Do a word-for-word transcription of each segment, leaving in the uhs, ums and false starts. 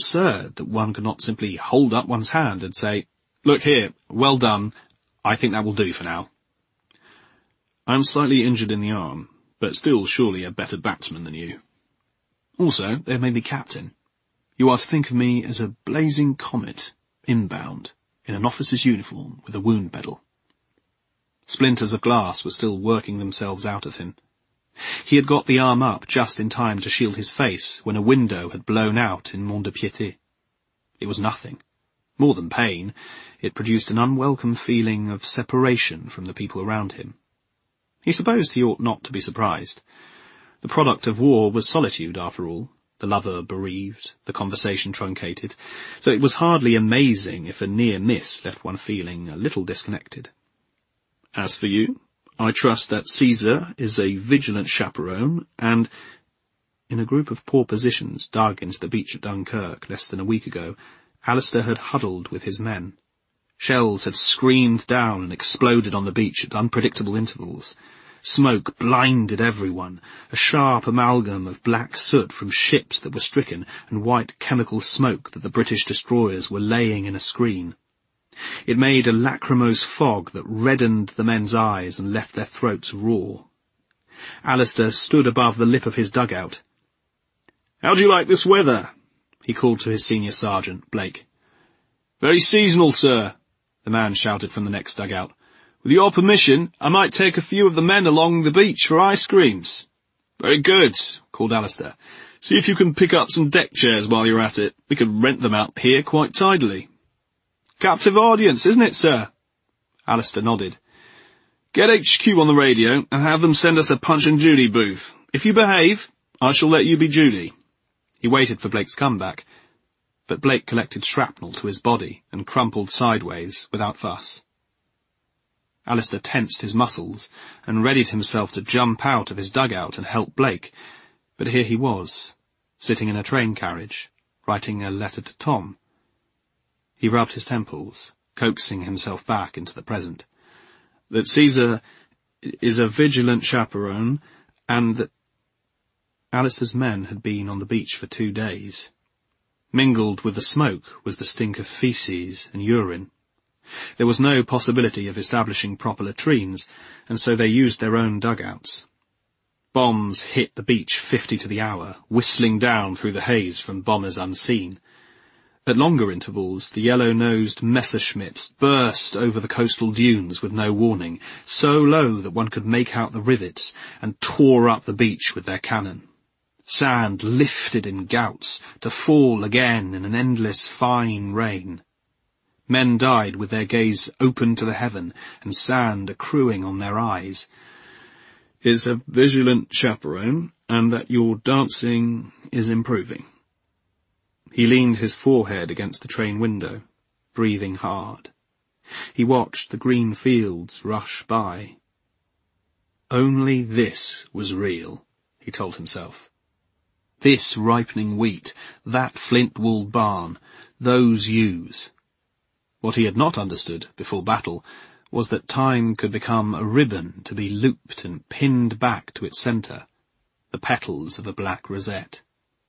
absurd that one could not simply hold up one's hand and say, "Look here, well done, I think that will do for now." "I am slightly injured in the arm, but still surely a better batsman than you. Also, they have made me captain. You are to think of me as a blazing comet, inbound, in an officer's uniform with a wound medal." Splinters of glass were still working themselves out of him. He had got the arm up just in time to shield his face when a window had blown out in Mont-de-Piété. It was nothing. More than pain, it produced an unwelcome feeling of separation from the people around him. He supposed he ought not to be surprised. The product of war was solitude, after all, the lover bereaved, the conversation truncated, so it was hardly amazing if a near miss left one feeling a little disconnected. "As for you, I trust that Caesar is a vigilant chaperone, and—" In a group of poor positions dug into the beach at Dunkirk less than a week ago, Alistair had huddled with his men. Shells had screamed down and exploded on the beach at unpredictable intervals. Smoke blinded everyone, a sharp amalgam of black soot from ships that were stricken and white chemical smoke that the British destroyers were laying in a screen. It made a lachrymose fog that reddened the men's eyes and left their throats raw. Alistair stood above the lip of his dugout. "How do you like this weather?" he called to his senior sergeant, Blake. "Very seasonal, sir," the man shouted from the next dugout. "With your permission, I might take a few of the men along the beach for ice creams." "Very good," called Alistair. "See if you can pick up some deck chairs while you're at it. We could rent them out here quite tidily." "Captive audience, isn't it, sir?" Alistair nodded. "Get H Q on the radio and have them send us a Punch and Judy booth. If you behave, I shall let you be Judy." He waited for Blake's comeback, but Blake collected shrapnel to his body and crumpled sideways without fuss. Alistair tensed his muscles and readied himself to jump out of his dugout and help Blake, but here he was, sitting in a train carriage, writing a letter to Tom. He rubbed his temples, coaxing himself back into the present. That Caesar is a vigilant chaperone, and that Alistair's men had been on the beach for two days. Mingled with the smoke was the stink of faeces and urine. There was no possibility of establishing proper latrines, and so they used their own dugouts. Bombs hit the beach fifty to the hour, whistling down through the haze from bombers unseen. At longer intervals, the yellow-nosed Messerschmitts burst over the coastal dunes with no warning, so low that one could make out the rivets, and tore up the beach with their cannon. Sand lifted in gouts, to fall again in an endless fine rain. Men died with their gaze open to the heaven, and sand accruing on their eyes. "Is a vigilant chaperone, and that your dancing is improving." He leaned his forehead against the train window, breathing hard. He watched the green fields rush by. Only this was real, he told himself. This ripening wheat, that flint-walled barn, those ewes. What he had not understood before battle was that time could become a ribbon to be looped and pinned back to its centre, the petals of a black rosette.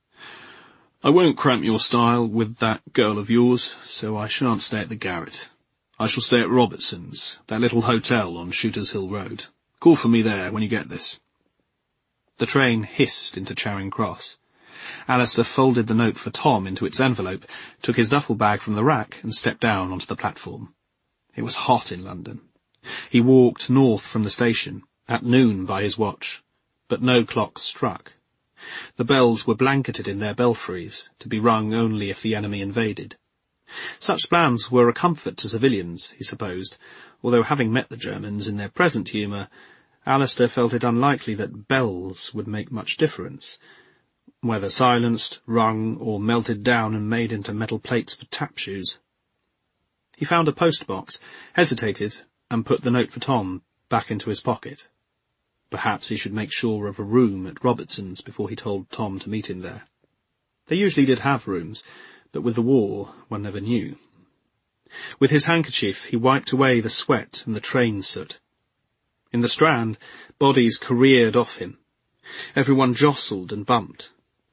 "I won't cramp your style with that girl of yours, so I shan't stay at the Garret. I shall stay at Robertson's, that little hotel on Shooter's Hill Road. Call for me there when you get this." The train hissed into Charing Cross. Alistair folded the note for Tom into its envelope, took his duffel bag from the rack, and stepped down onto the platform. It was hot in London. He walked north from the station, at noon by his watch, but no clocks struck. The bells were blanketed in their belfries, to be rung only if the enemy invaded. Such plans were a comfort to civilians, he supposed, although having met the Germans in their present humour, Alistair felt it unlikely that bells would make much difference, whether silenced, rung, or melted down and made into metal plates for tap shoes. He found a post-box, hesitated, and put the note for Tom back into his pocket. Perhaps he should make sure of a room at Robertson's before he told Tom to meet him there. They usually did have rooms, but with the war one never knew. With his handkerchief he wiped away the sweat and the train soot. In the Strand, bodies careered off him. Everyone jostled and bumped.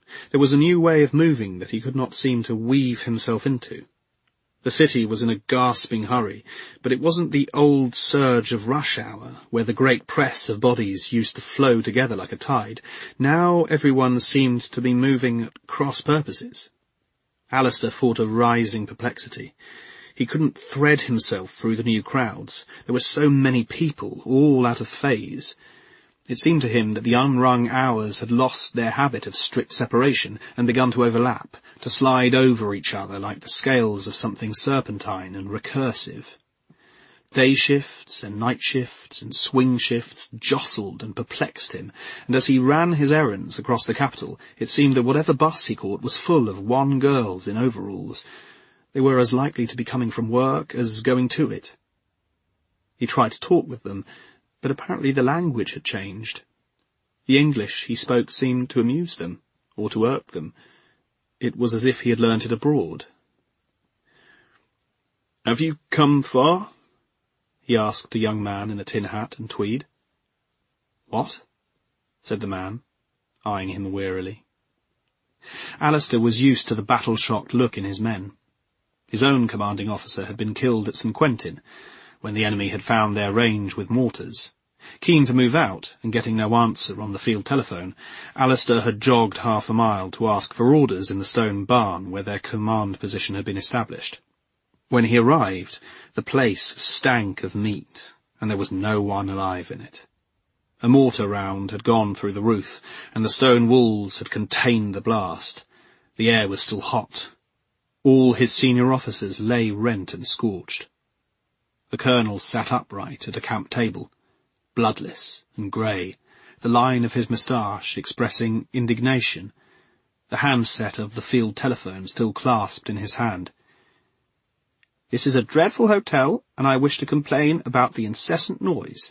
There was a new way of moving that he could not seem to weave himself into. The city was in a gasping hurry, but it wasn't the old surge of rush hour, where the great press of bodies used to flow together like a tide. Now everyone seemed to be moving at cross purposes. Alistair fought a rising perplexity. He couldn't thread himself through the new crowds. There were so many people, all out of phase. It seemed to him that the unwrung hours had lost their habit of strict separation and begun to overlap, to slide over each other like the scales of something serpentine and recursive. Day shifts and night shifts and swing shifts jostled and perplexed him, and as he ran his errands across the capital, it seemed that whatever bus he caught was full of wan girls in overalls. They were as likely to be coming from work as going to it. He tried to talk with them, but apparently the language had changed. The English he spoke seemed to amuse them, or to irk them. It was as if he had learnt it abroad. "Have you come far?" he asked a young man in a tin hat and tweed. "What?" said the man, eyeing him wearily. Alistair was used to the battle-shocked look in his men. His own commanding officer had been killed at Saint Quentin, when the enemy had found their range with mortars. Keen to move out, and getting no answer on the field telephone, Alistair had jogged half a mile to ask for orders in the stone barn where their command position had been established. When he arrived, the place stank of meat, and there was no one alive in it. A mortar round had gone through the roof, and the stone walls had contained the blast. The air was still hot. All his senior officers lay rent and scorched. The colonel sat upright at a camp table, bloodless and grey, the line of his moustache expressing indignation, the handset of the field telephone still clasped in his hand. "This is a dreadful hotel, and I wish to complain about the incessant noise."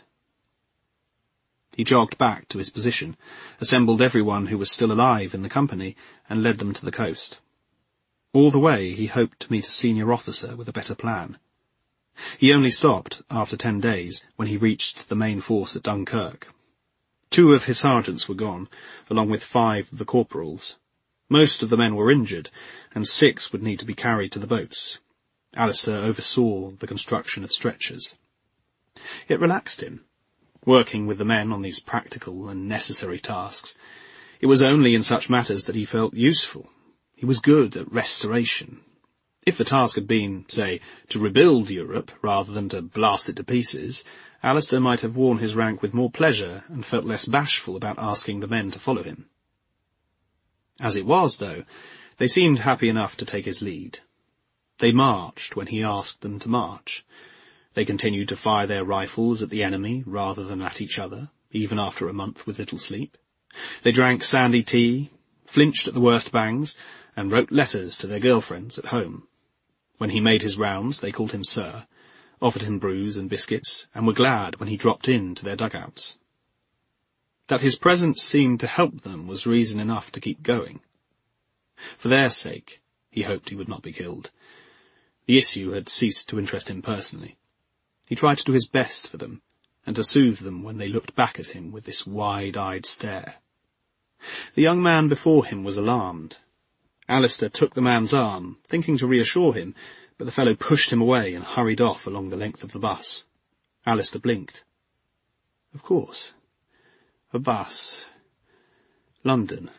He jogged back to his position, assembled everyone who was still alive in the company, and led them to the coast. All the way he hoped to meet a senior officer with a better plan. He only stopped, after ten days, when he reached the main force at Dunkirk. Two of his sergeants were gone, along with five of the corporals. Most of the men were injured, and six would need to be carried to the boats. Alistair oversaw the construction of stretchers. It relaxed him, working with the men on these practical and necessary tasks. It was only in such matters that he felt useful. He was good at restoration. If the task had been, say, to rebuild Europe rather than to blast it to pieces, Alistair might have worn his rank with more pleasure and felt less bashful about asking the men to follow him. As it was, though, they seemed happy enough to take his lead. They marched when he asked them to march. They continued to fire their rifles at the enemy rather than at each other, even after a month with little sleep. They drank sandy tea, flinched at the worst bangs, and wrote letters to their girlfriends at home. When he made his rounds, they called him Sir, offered him brews and biscuits, and were glad when he dropped in to their dugouts. That his presence seemed to help them was reason enough to keep going. For their sake, he hoped he would not be killed. The issue had ceased to interest him personally. He tried to do his best for them, and to soothe them when they looked back at him with this wide-eyed stare. The young man before him was alarmed. Alistair took the man's arm, thinking to reassure him, but the fellow pushed him away and hurried off along the length of the bus. Alistair blinked. Of course. A bus. London.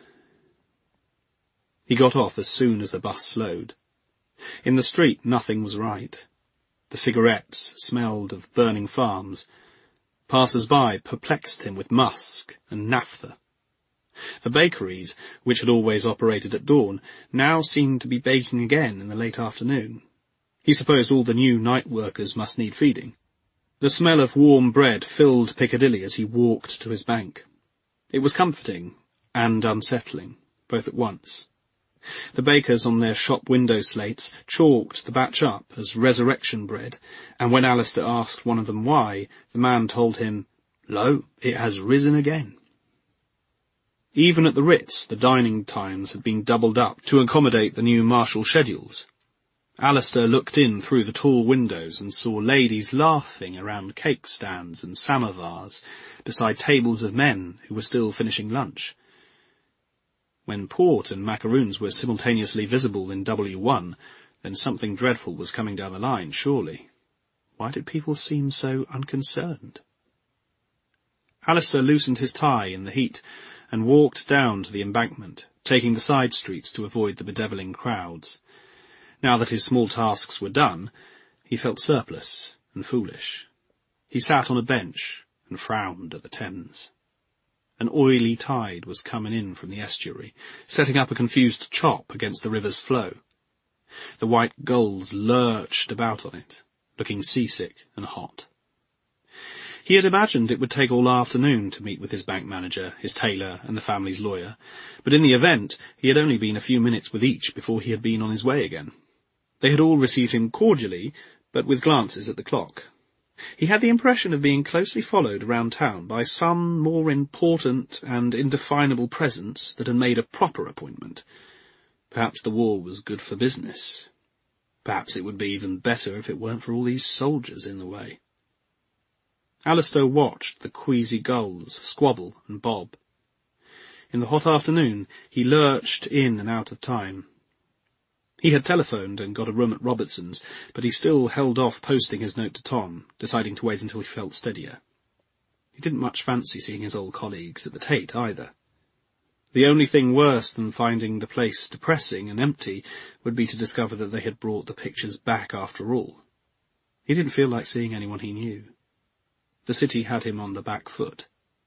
He got off as soon as the bus slowed. In the street nothing was right. The cigarettes smelled of burning farms. Passers-by perplexed him with musk and naphtha. The bakeries, which had always operated at dawn, now seemed to be baking again in the late afternoon. He supposed all the new night workers must need feeding. The smell of warm bread filled Piccadilly as he walked to his bank. It was comforting and unsettling, both at once. The bakers on their shop window slates chalked the batch up as resurrection bread, and when Alistair asked one of them why, the man told him, "Lo, it has risen again." Even at the Ritz, the dining times had been doubled up to accommodate the new martial schedules. Alistair looked in through the tall windows and saw ladies laughing around cake stands and samovars beside tables of men who were still finishing lunch. When port and macaroons were simultaneously visible in W one, then something dreadful was coming down the line, surely. Why did people seem so unconcerned? Alistair loosened his tie in the heat and walked down to the embankment, taking the side streets to avoid the bedeviling crowds. Now that his small tasks were done, he felt surplus and foolish. He sat on a bench and frowned at the Thames. An oily tide was coming in from the estuary, setting up a confused chop against the river's flow. The white gulls lurched about on it, looking seasick and hot. He had imagined it would take all afternoon to meet with his bank manager, his tailor, and the family's lawyer, but in the event he had only been a few minutes with each before he had been on his way again. They had all received him cordially, but with glances at the clock. He had the impression of being closely followed around town by some more important and indefinable presence that had made a proper appointment. Perhaps the war was good for business. Perhaps it would be even better if it weren't for all these soldiers in the way. Alistair watched the queasy gulls squabble and bob. In the hot afternoon he lurched in and out of time. He had telephoned and got a room at Robertson's, but he still held off posting his note to Tom, deciding to wait until he felt steadier. He didn't much fancy seeing his old colleagues at the Tate either. The only thing worse than finding the place depressing and empty would be to discover that they had brought the pictures back after all. He didn't feel like seeing anyone he knew. The city had him on the back foot.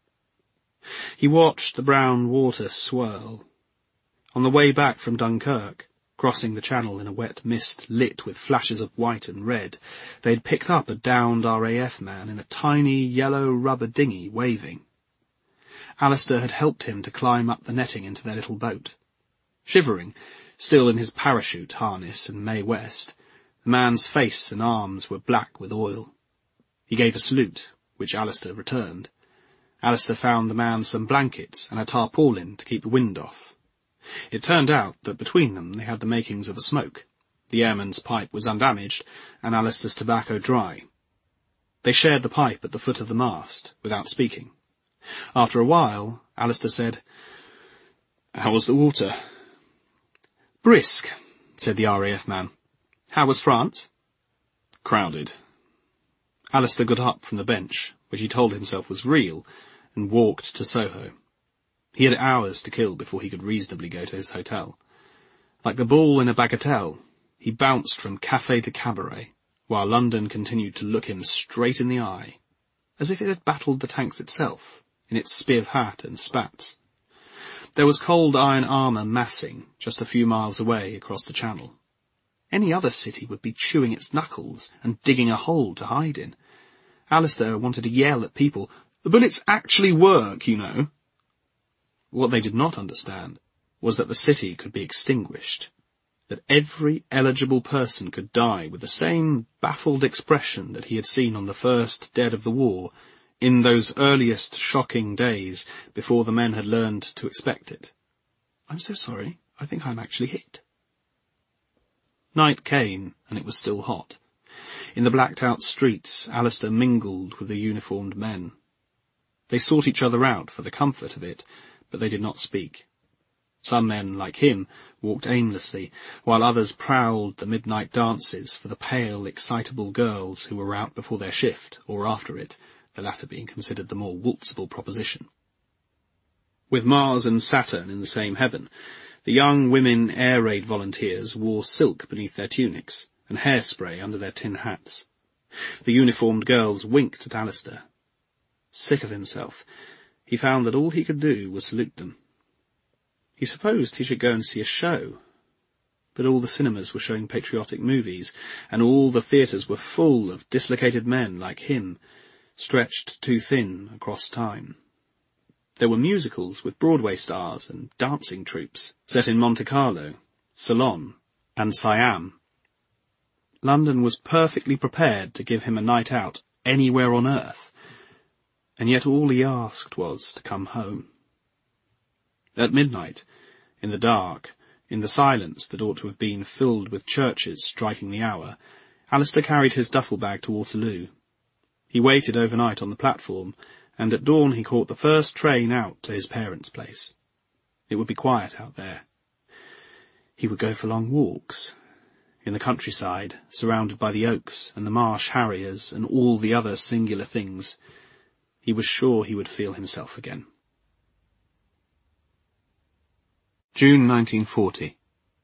He watched the brown water swirl. On the way back from Dunkirk, crossing the channel in a wet mist lit with flashes of white and red, they had picked up a downed R A F man in a tiny yellow rubber dinghy waving. Alistair had helped him to climb up the netting into their little boat. Shivering, still in his parachute harness and Mae West, the man's face and arms were black with oil. He gave a salute, which Alistair returned. Alistair found the man some blankets and a tarpaulin to keep the wind off. It turned out that between them they had the makings of a smoke. The airman's pipe was undamaged, and Alistair's tobacco dry. They shared the pipe at the foot of the mast, without speaking. After a while, Alistair said, "How was the water?" "Brisk," said the R A F man. "How was France?" "Crowded." Alistair got up from the bench, which he told himself was real, and walked to Soho. He had hours to kill before he could reasonably go to his hotel. Like the ball in a bagatelle, he bounced from café to cabaret, while London continued to look him straight in the eye, as if it had battled the tanks itself, in its spiv hat and spats. There was cold iron armour massing just a few miles away across the channel. Any other city would be chewing its knuckles and digging a hole to hide in. Alistair wanted to yell at people, "The bullets actually work, you know." What they did not understand was that the city could be extinguished, that every eligible person could die with the same baffled expression that he had seen on the first dead of the war, in those earliest shocking days before the men had learned to expect it. "I'm so sorry, I think I'm actually hit." Night came, and it was still hot. In the blacked-out streets, Alistair mingled with the uniformed men. They sought each other out for the comfort of it, but they did not speak. Some men, like him, walked aimlessly, while others prowled the midnight dances for the pale, excitable girls who were out before their shift, or after it, the latter being considered the more waltzable proposition. With Mars and Saturn in the same heaven, the young women air raid volunteers wore silk beneath their tunics, and hairspray under their tin hats. The uniformed girls winked at Alistair. Sick of himself, he found that all he could do was salute them. He supposed he should go and see a show, but all the cinemas were showing patriotic movies, and all the theatres were full of dislocated men like him, stretched too thin across time. There were musicals with Broadway stars and dancing troupes, set in Monte Carlo, Ceylon, and Siam. London was perfectly prepared to give him a night out anywhere on earth, and yet all he asked was to come home. At midnight, in the dark, in the silence that ought to have been filled with churches striking the hour, Alistair carried his duffel-bag to Waterloo. He waited overnight on the platform, and at dawn he caught the first train out to his parents' place. It would be quiet out there. He would go for long walks in the countryside, surrounded by the oaks and the marsh harriers and all the other singular things. He was sure he would feel himself again. June nineteen forty.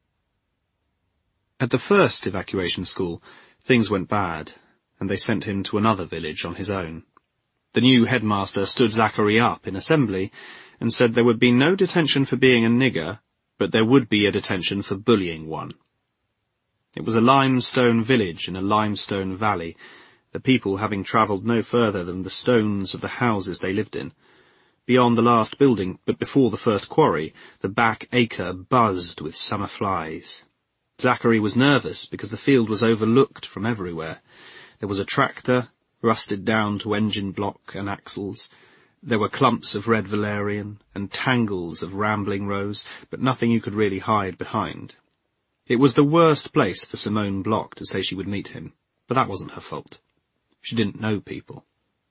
At the first evacuation school, things went bad, and they sent him to another village on his own. The new headmaster stood Zachary up in assembly and said there would be no detention for being a nigger, but there would be a detention for bullying one. It was a limestone village in a limestone valley, the people having travelled no further than the stones of the houses they lived in. Beyond the last building, but before the first quarry, the back acre buzzed with summer flies. Zachary was nervous because the field was overlooked from everywhere. There was a tractor, rusted down to engine block and axles. There were clumps of red valerian and tangles of rambling rose, but nothing you could really hide behind. It was the worst place for Simone Bloch to say she would meet him, but that wasn't her fault. She didn't know people.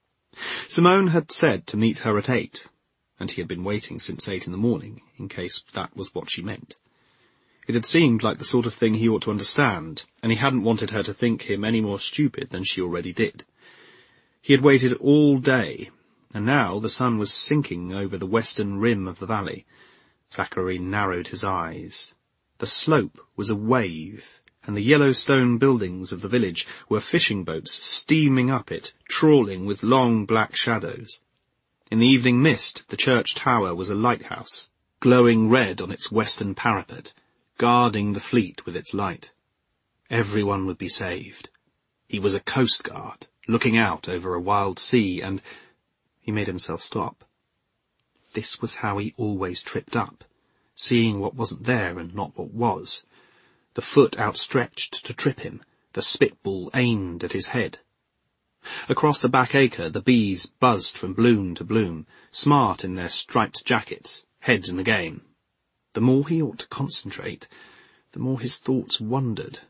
Simone had said to meet her at eight, and he had been waiting since eight in the morning, in case that was what she meant. It had seemed like the sort of thing he ought to understand, and he hadn't wanted her to think him any more stupid than she already did. He had waited all day, and now the sun was sinking over the western rim of the valley. Zachary narrowed his eyes. The slope was a wave, and the yellow stone buildings of the village were fishing boats steaming up it, trawling with long black shadows. In the evening mist, the church tower was a lighthouse, glowing red on its western parapet, guarding the fleet with its light. Everyone would be saved. He was a coast guard, looking out over a wild sea, and he made himself stop. This was how he always tripped up, seeing what wasn't there and not what was. The foot outstretched to trip him, the spitball aimed at his head. Across the back acre the bees buzzed from bloom to bloom, smart in their striped jackets, heads in the game. The more he ought to concentrate, the more his thoughts wandered.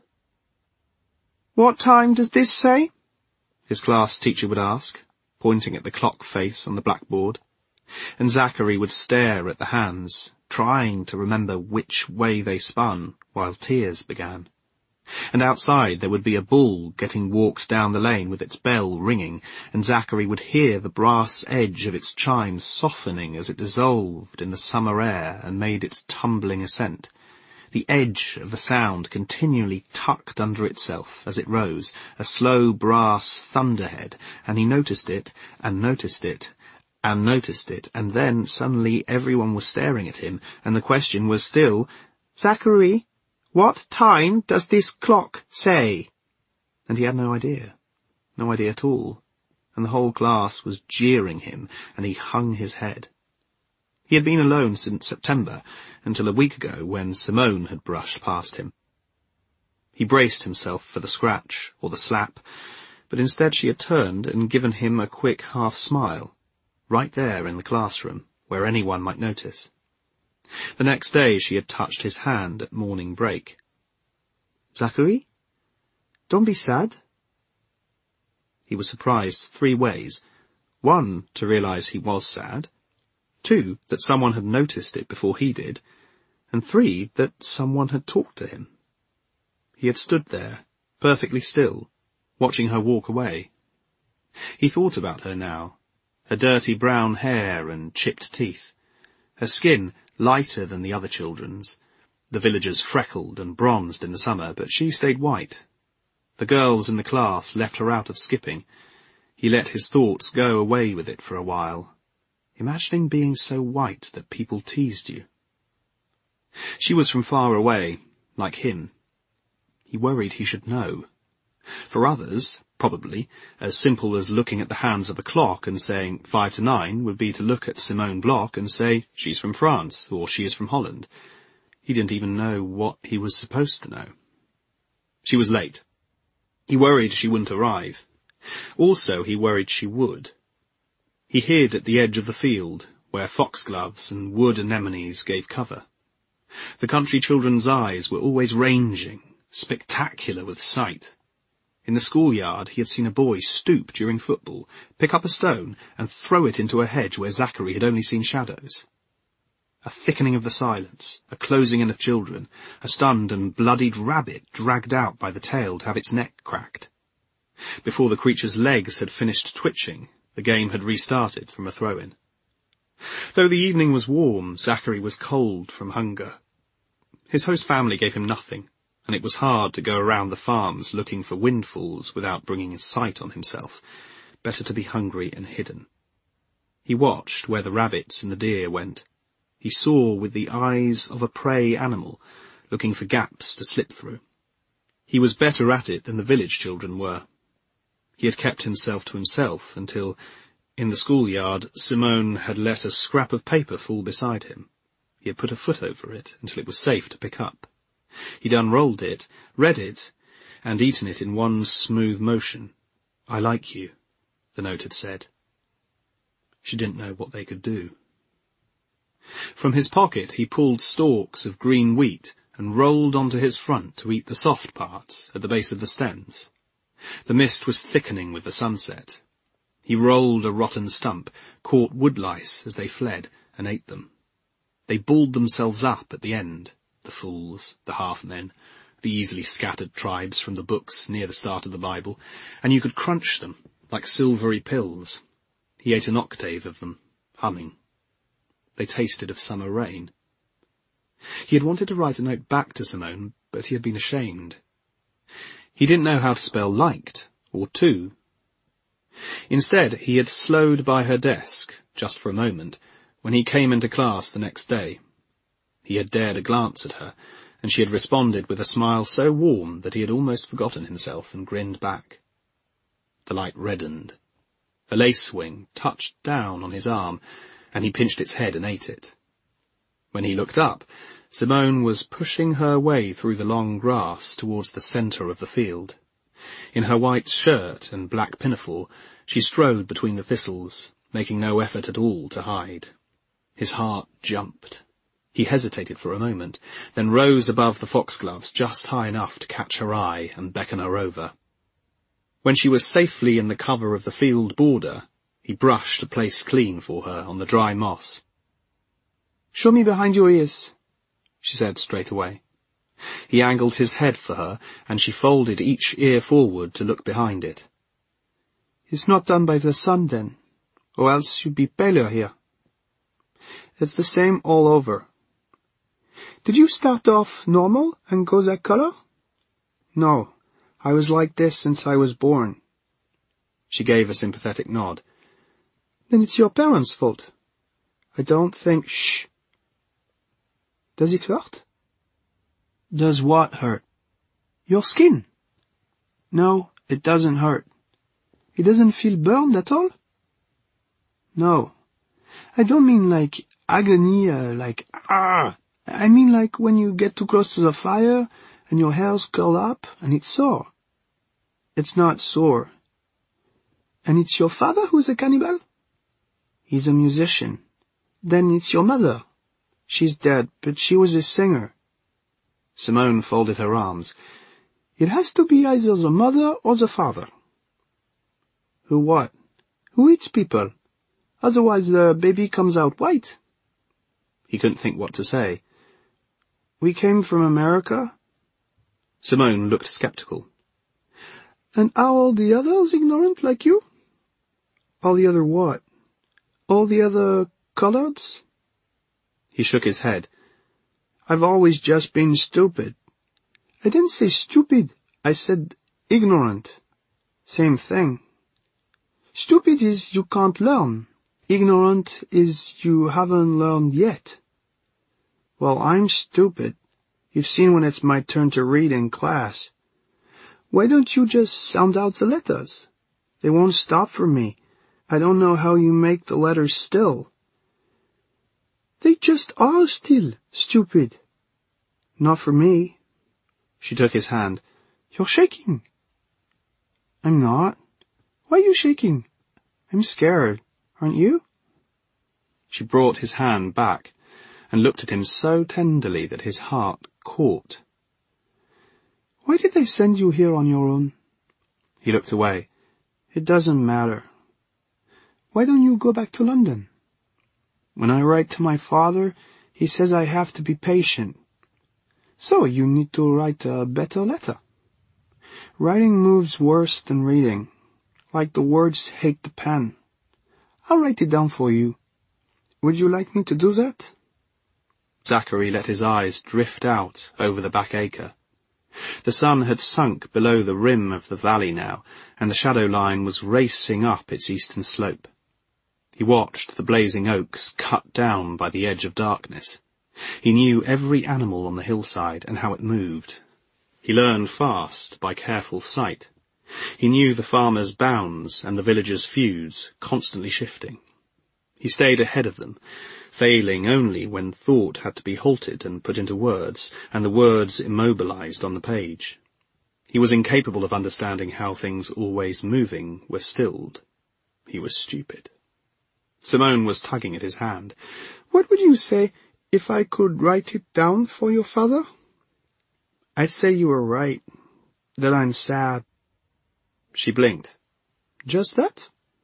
"What time does this say?" his class teacher would ask, pointing at the clock face on the blackboard. And Zachary would stare at the hands, trying to remember which way they spun, while tears began. And outside there would be a bull getting walked down the lane with its bell ringing, and Zachary would hear the brass edge of its chime softening as it dissolved in the summer air and made its tumbling ascent. The edge of the sound continually tucked under itself as it rose, a slow brass thunderhead, and he noticed it, and noticed it, and noticed it, and then suddenly everyone was staring at him, and the question was still, "Zachary, what time does this clock say?" And he had no idea, no idea at all, and the whole class was jeering him, and he hung his head. He had been alone since September, until a week ago when Simone had brushed past him. He braced himself for the scratch or the slap, but instead she had turned and given him a quick half-smile, right there in the classroom, where anyone might notice. The next day she had touched his hand at morning break. "Zachary, don't be sad." He was surprised three ways. One, to realize he was sad. Two, that someone had noticed it before he did. And three, that someone had talked to him. He had stood there, perfectly still, watching her walk away. He thought about her now, her dirty brown hair and chipped teeth, her skin lighter than the other children's, the villagers freckled and bronzed in the summer, but she stayed white. The girls in the class left her out of skipping. He let his thoughts go away with it for a while, imagining being so white that people teased you. She was from far away, like him. He worried he should know. For others, probably, as simple as looking at the hands of a clock and saying five to nine would be to look at Simone Bloch and say she's from France or she is from Holland. He didn't even know what he was supposed to know. She was late. He worried she wouldn't arrive. Also, he worried she would. He hid at the edge of the field, where foxgloves and wood anemones gave cover. The country children's eyes were always ranging, spectacular with sight. In the schoolyard he had seen a boy stoop during football, pick up a stone, and throw it into a hedge where Zachary had only seen shadows. A thickening of the silence, a closing in of children, a stunned and bloodied rabbit dragged out by the tail to have its neck cracked. Before the creature's legs had finished twitching, the game had restarted from a throw-in. Though the evening was warm, Zachary was cold from hunger. His host family gave him nothing, and it was hard to go around the farms looking for windfalls without bringing a sight on himself. Better to be hungry and hidden. He watched where the rabbits and the deer went. He saw with the eyes of a prey animal, looking for gaps to slip through. He was better at it than the village children were. He had kept himself to himself until, in the schoolyard, Simone had let a scrap of paper fall beside him. He had put a foot over it until it was safe to pick up. He'd unrolled it, read it, and eaten it in one smooth motion. "I like you," the note had said. She didn't know what they could do. From his pocket he pulled stalks of green wheat and rolled onto his front to eat the soft parts at the base of the stems. The mist was thickening with the sunset. He rolled a rotten stump, caught woodlice as they fled, and ate them. They balled themselves up at the end, the fools, the half-men, the easily scattered tribes from the books near the start of the Bible, and you could crunch them like silvery pills. He ate an octave of them, humming. They tasted of summer rain. He had wanted to write a note back to Simone, but he had been ashamed. He didn't know how to spell liked, or to. Instead, he had slowed by her desk, just for a moment, when he came into class the next day. He had dared a glance at her, and she had responded with a smile so warm that he had almost forgotten himself and grinned back. The light reddened. A lace wing touched down on his arm, and he pinched its head and ate it. When he looked up, Simone was pushing her way through the long grass towards the centre of the field. In her white shirt and black pinafore, she strode between the thistles, making no effort at all to hide. His heart jumped. He hesitated for a moment, then rose above the foxgloves just high enough to catch her eye and beckon her over. When she was safely in the cover of the field border, he brushed a place clean for her on the dry moss. "Show me behind your ears," she said straight away. He angled his head for her, and she folded each ear forward to look behind it. "It's not done by the sun, then, or else you'd be paler here. It's the same all over. Did you start off normal and go that color?" "No, I was like this since I was born." She gave a sympathetic nod. "Then it's your parents' fault." "I don't think—" Shh. "Does it hurt?" "Does what hurt?" "Your skin." "No, it doesn't hurt." "It doesn't feel burned at all?" "No. I don't mean like agony, uh, like ah. I mean like when you get too close to the fire and your hair's curled up and it's sore." "It's not sore." "And it's your father who's a cannibal?" "He's a musician." "Then it's your mother." "She's dead, but she was a singer." Simone folded her arms. "It has to be either the mother or the father." "Who what?" "Who eats people. Otherwise the baby comes out white." He couldn't think what to say. "We came from America." Simone looked sceptical. "And are all the others ignorant like you?" "All the other what?" "All the other coloreds?" He shook his head. "I've always just been stupid." "I didn't say stupid. I said ignorant." "Same thing." "Stupid is you can't learn. Ignorant is you haven't learned yet." "Well, I'm stupid. You've seen when it's my turn to read in class." "Why don't you just sound out the letters?" "They won't stop for me. I don't know how you make the letters still." "They just are still, stupid." "Not for me." She took his hand. "You're shaking." "I'm not." "Why are you shaking?" "I'm scared. Aren't you?" She brought his hand back and looked at him so tenderly that his heart caught. "Why did they send you here on your own?" He looked away. "It doesn't matter." "Why don't you go back to London?" "When I write to my father, He says I have to be patient. So you need to write a better letter. Writing moves worse than reading. Like the words hate the pen. I'll write it down for you. Would you like me to do that? Zachary let his eyes drift out over the back acre. The sun had sunk below the rim of the valley now, and the shadow line was racing up its eastern slope. He watched the blazing oaks cut down by the edge of darkness. He knew every animal on the hillside and how it moved. He learned fast by careful sight. He knew the farmers' bounds and the villagers' feuds, constantly shifting. He stayed ahead of them, failing only when thought had to be halted and put into words, and the words immobilized on the page. He was incapable of understanding how things always moving were stilled. He was stupid. Simone was tugging at his hand. What would you say if I could write it down for your father? I'd say you were right, that I'm sad. She blinked. Just that?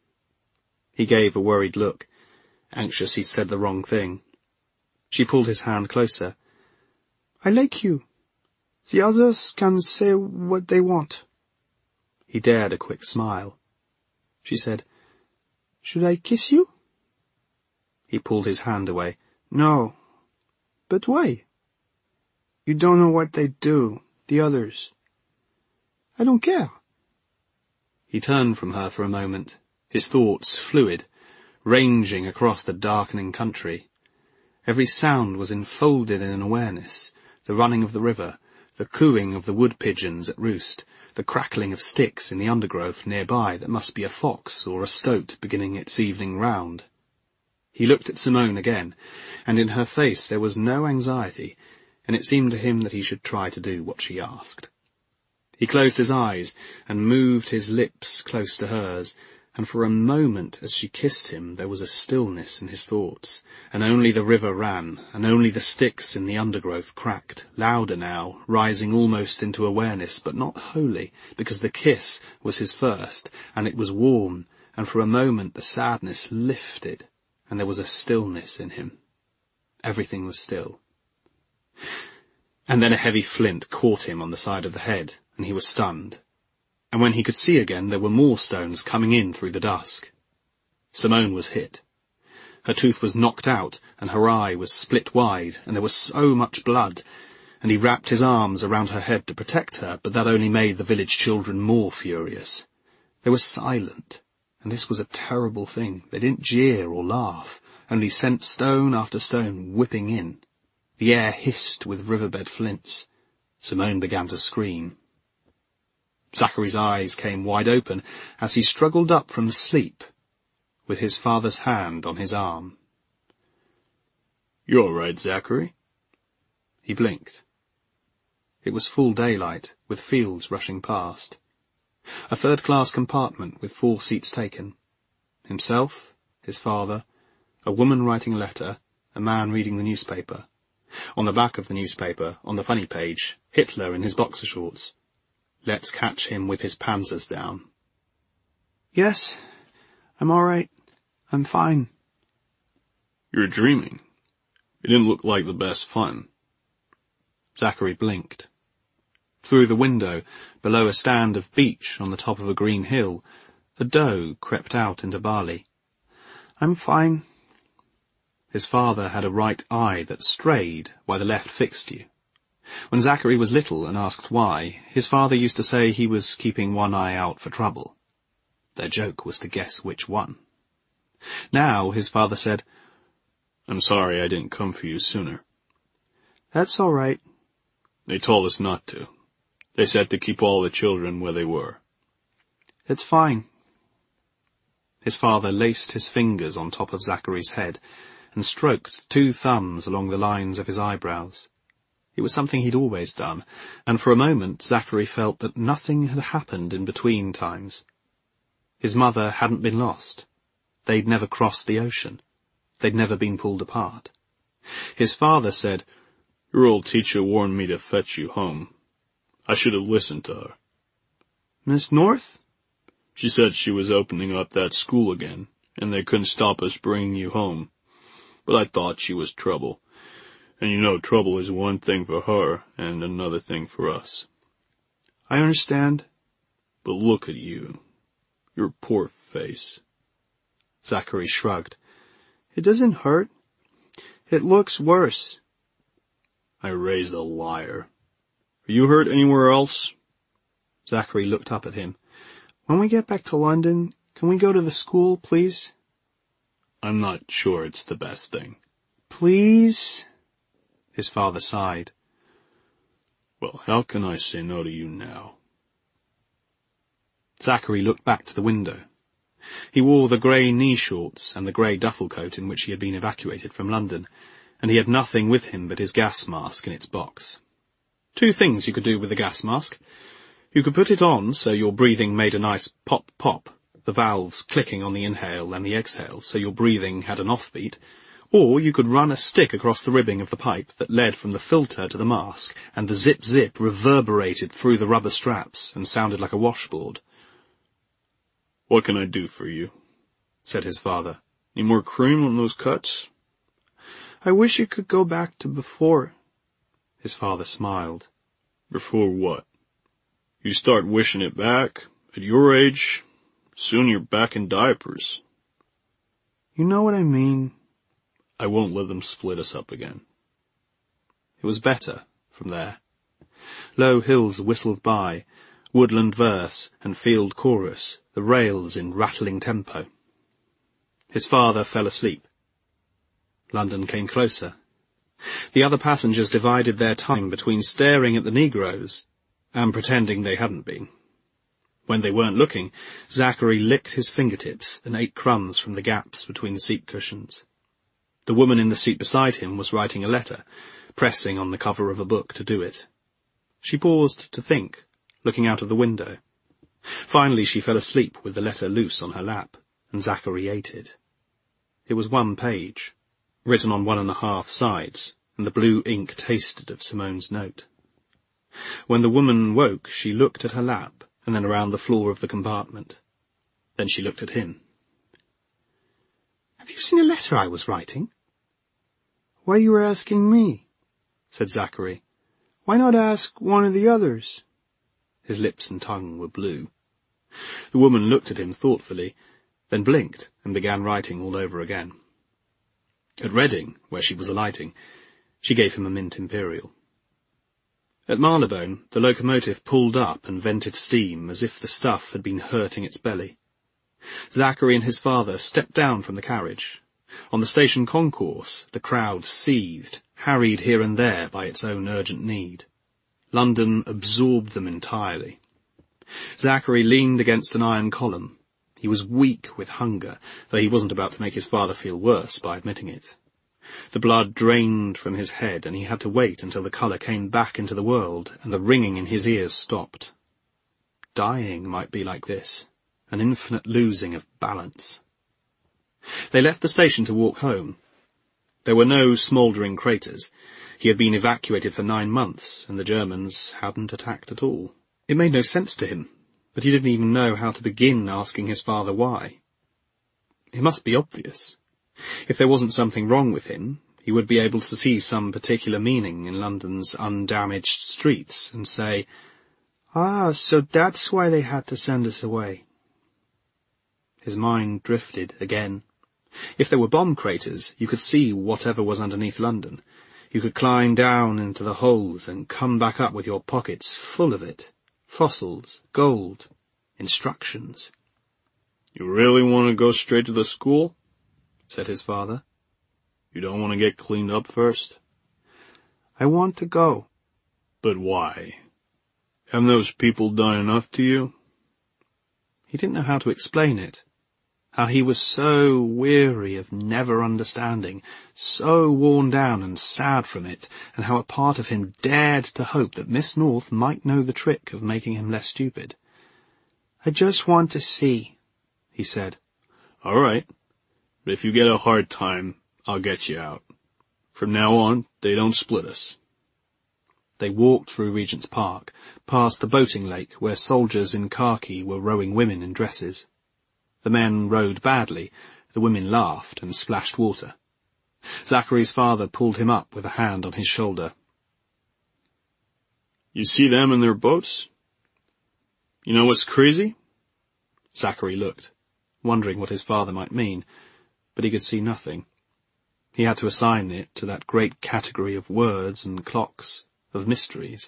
He gave a worried look, anxious he'd said the wrong thing. She pulled his hand closer. I like you. The others can say what they want. He dared a quick smile. She said, Should I kiss you? He pulled his hand away. No. But why? You don't know what they do, the others. I don't care. He turned from her for a moment, his thoughts fluid, ranging across the darkening country. Every sound was enfolded in an awareness, the running of the river, the cooing of the wood pigeons at roost, the crackling of sticks in the undergrowth nearby that must be a fox or a stoat beginning its evening round. He looked at Simone again, and in her face there was no anxiety, and it seemed to him that he should try to do what she asked. He closed his eyes and moved his lips close to hers, and for a moment as she kissed him there was a stillness in his thoughts, and only the river ran, and only the sticks in the undergrowth cracked, louder now, rising almost into awareness, but not wholly, because the kiss was his first, and it was warm, and for a moment the sadness lifted, and there was a stillness in him. Everything was still. And then a heavy flint caught him on the side of the head, and he was stunned. And when he could see again, there were more stones coming in through the dusk. Simone was hit. Her tooth was knocked out, and her eye was split wide, and there was so much blood, and he wrapped his arms around her head to protect her, but that only made the village children more furious. They were silent, and this was a terrible thing. They didn't jeer or laugh, only sent stone after stone whipping in. The air hissed with riverbed flints. Simone began to scream. Zachary's eyes came wide open as he struggled up from sleep, with his father's hand on his arm. "You all right, Zachary?" He blinked. It was full daylight, with fields rushing past. A third-class compartment with four seats taken. Himself, his father, a woman writing a letter, a man reading the newspaper. On the back of the newspaper, on the funny page, Hitler in his boxer shorts. Let's catch him with his panzers down. Yes, I'm all right. I'm fine. You're dreaming. It didn't look like the best fun. Zachary blinked. Through the window, below a stand of beech on the top of a green hill, a doe crept out into barley. I'm fine. His father had a right eye that strayed while the left fixed you. When Zachary was little and asked why, his father used to say he was keeping one eye out for trouble. Their joke was to guess which one. Now his father said, "I'm sorry I didn't come for you sooner." That's all right. They told us not to. They said to keep all the children where they were. It's fine. His father laced his fingers on top of Zachary's head and stroked two thumbs along the lines of his eyebrows. It was something he'd always done, and for a moment Zachary felt that nothing had happened in between times. His mother hadn't been lost. They'd never crossed the ocean. They'd never been pulled apart. His father said, "Your old teacher warned me to fetch you home. I should have listened to her." Miss North? She said she was opening up that school again, and they couldn't stop us bringing you home. But I thought she was trouble. And you know trouble is one thing for her and another thing for us. I understand. But look at you. Your poor face. Zachary shrugged. It doesn't hurt. It looks worse. I raised a liar. Are you hurt anywhere else? Zachary looked up at him. When we get back to London, can we go to the school, please? I'm not sure it's the best thing. Please? His father sighed. Well, how can I say no to you now? Zachary looked back to the window. He wore the grey knee shorts and the grey duffel coat in which he had been evacuated from London, and he had nothing with him but his gas mask in its box. Two things you could do with the gas mask. You could put it on so your breathing made a nice pop-pop, the valves clicking on the inhale and the exhale so your breathing had an offbeat, or you could run a stick across the ribbing of the pipe that led from the filter to the mask, and the zip-zip reverberated through the rubber straps and sounded like a washboard. What can I do for you? Said his father. Any more cream on those cuts? I wish it could go back to before. His father smiled. Before what? You start wishing it back. At your age, soon you're back in diapers. You know what I mean. I won't let them split us up again. It was better from there. Low hills whistled by, woodland verse and field chorus, the rails in rattling tempo. His father fell asleep. London came closer. The other passengers divided their time between staring at the Negroes and pretending they hadn't been. When they weren't looking, Zachary licked his fingertips and ate crumbs from the gaps between the seat cushions. The woman in the seat beside him was writing a letter, pressing on the cover of a book to do it. She paused to think, looking out of the window. Finally she fell asleep with the letter loose on her lap, and Zachary ate it. It was one page, written on one and a half sides, and the blue ink tasted of Simone's note. When the woman woke, she looked at her lap, and then around the floor of the compartment. Then she looked at him. "Have you seen a letter I was writing?" Why you were asking me? Said Zachary. Why not ask one of the others? His lips and tongue were blue. The woman looked at him thoughtfully, then blinked and began writing all over again. At Reading, where she was alighting, she gave him a mint imperial. At Marylebone, the locomotive pulled up and vented steam as if the stuff had been hurting its belly. Zachary and his father stepped down from the carriage. On the station concourse, the crowd seethed, harried here and there by its own urgent need. London absorbed them entirely. Zachary leaned against an iron column. He was weak with hunger, though he wasn't about to make his father feel worse by admitting it. The blood drained from his head, and he had to wait until the colour came back into the world and the ringing in his ears stopped. Dying might be like this, an infinite losing of balance. They left the station to walk home. There were no smouldering craters. He had been evacuated for nine months, and the Germans hadn't attacked at all. It made no sense to him, but he didn't even know how to begin asking his father why. It must be obvious. If there wasn't something wrong with him, he would be able to see some particular meaning in London's undamaged streets and say, "Ah, so that's why they had to send us away." His mind drifted again. If there were bomb craters, you could see whatever was underneath London. You could climb down into the holes and come back up with your pockets full of it. Fossils, gold, instructions. "You really want to go straight to the school?" said his father. "You don't want to get cleaned up first?" "I want to go." "But why? Haven't those people done enough to you?" He didn't know how to explain it. How he was so weary of never understanding, so worn down and sad from it, and how a part of him dared to hope that Miss North might know the trick of making him less stupid. "I just want to see," he said. "All right. But if you get a hard time, I'll get you out. From now on, they don't split us." They walked through Regent's Park, past the boating lake where soldiers in khaki were rowing women in dresses. The men rowed badly, the women laughed and splashed water. Zachary's father pulled him up with a hand on his shoulder. You see them in their boats? You know what's crazy? Zachary looked, wondering what his father might mean, but he could see nothing. He had to assign it to that great category of words and clocks, of mysteries.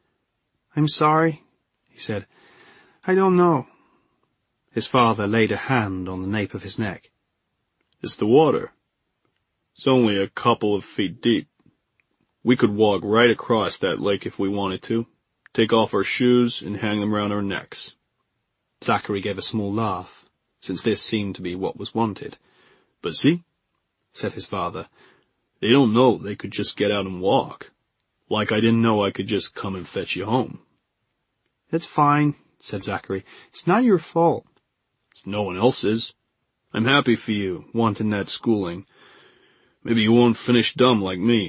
I'm sorry, he said. I don't know. His father laid a hand on the nape of his neck. It's the water. It's only a couple of feet deep. We could walk right across that lake if we wanted to, take off our shoes and hang them round our necks. Zachary gave a small laugh, since this seemed to be what was wanted. But see, said his father, they don't know they could just get out and walk. Like I didn't know I could just come and fetch you home. It's fine, said Zachary. It's not your fault. It's no one else's. I'm happy for you, wanting that schooling. Maybe you won't finish dumb like me.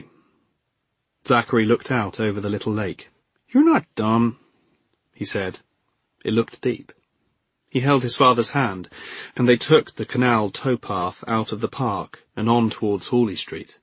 Zachary looked out over the little lake. You're not dumb, he said. It looked deep. He held his father's hand, and they took the canal towpath out of the park and on towards Hawley Street.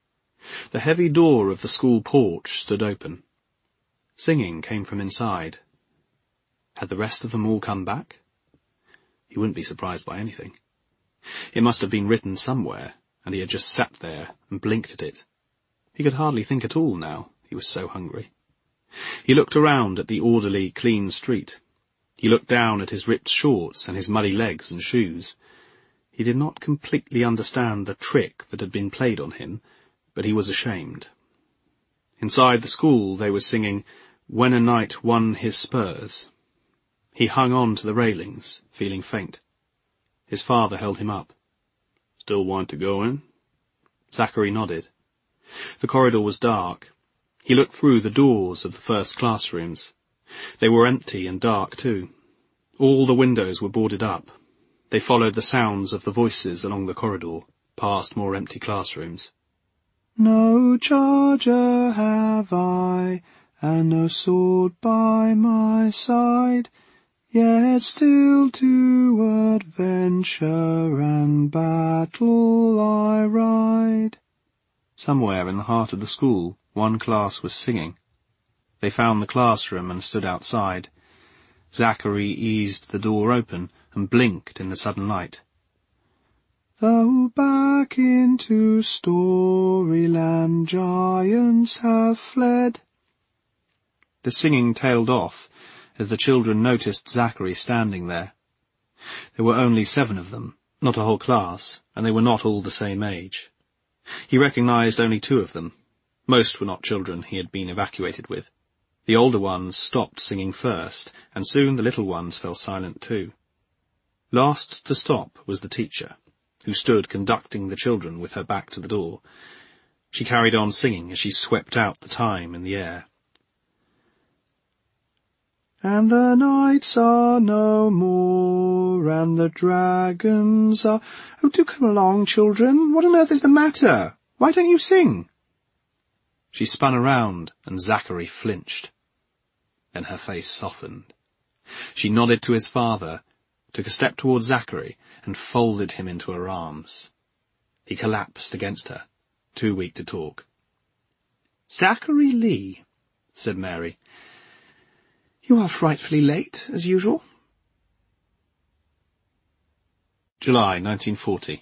The heavy door of the school porch stood open. Singing came from inside. Had the rest of them all come back? He wouldn't be surprised by anything. It must have been written somewhere, and he had just sat there and blinked at it. He could hardly think at all now, he was so hungry. He looked around at the orderly, clean street. He looked down at his ripped shorts and his muddy legs and shoes. He did not completely understand the trick that had been played on him, but he was ashamed. Inside the school they were singing, "When a Knight Won His Spurs." He hung on to the railings, feeling faint. His father held him up. Still want to go in? Zachary nodded. The corridor was dark. He looked through the doors of the first classrooms. They were empty and dark too. All the windows were boarded up. They followed the sounds of the voices along the corridor, past more empty classrooms. No charger have I, and no sword by my side, yet still to adventure and battle I ride. Somewhere in the heart of the school, one class was singing. They found the classroom and stood outside. Zachary eased the door open and blinked in the sudden light. Though back into Storyland giants have fled. The singing tailed off as the children noticed Zachary standing there. There were only seven of them, not a whole class, and they were not all the same age. He recognized only two of them. Most were not children he had been evacuated with. The older ones stopped singing first, and soon the little ones fell silent too. Last to stop was the teacher, who stood conducting the children with her back to the door. She carried on singing as she swept out the time in the air. And the knights are no more, and the dragons are... Oh, do come along, children. What on earth is the matter? Why don't you sing? She spun around, and Zachary flinched. Then her face softened. She nodded to his father, took a step towards Zachary, and folded him into her arms. He collapsed against her, too weak to talk. "Zachary Lee," said Mary. "You are frightfully late, as usual." July nineteen forty.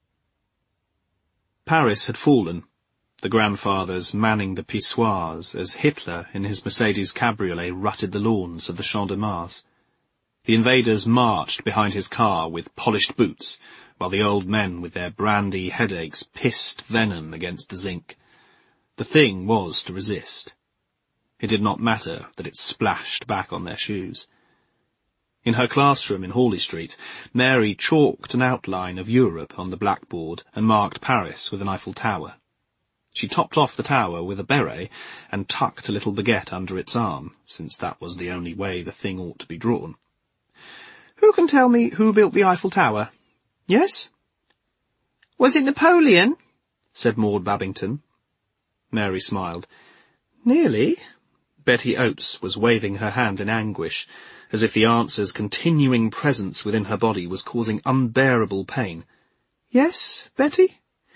Paris had fallen, the grandfathers manning the pissoirs as Hitler in his Mercedes cabriolet rutted the lawns of the Champ de Mars. The invaders marched behind his car with polished boots, while the old men with their brandy headaches pissed venom against the zinc. The thing was to resist. It did not matter that it splashed back on their shoes. In her classroom in Hawley Street, Mary chalked an outline of Europe on the blackboard and marked Paris with an Eiffel Tower. She topped off the tower with a beret and tucked a little baguette under its arm, since that was the only way the thing ought to be drawn. "Who can tell me who built the Eiffel Tower?" "Yes?" "Was it Napoleon?" said Maud Babington. Mary smiled. "Nearly." Betty Oates was waving her hand in anguish, as if the answer's continuing presence within her body was causing unbearable pain. "Yes, Betty?"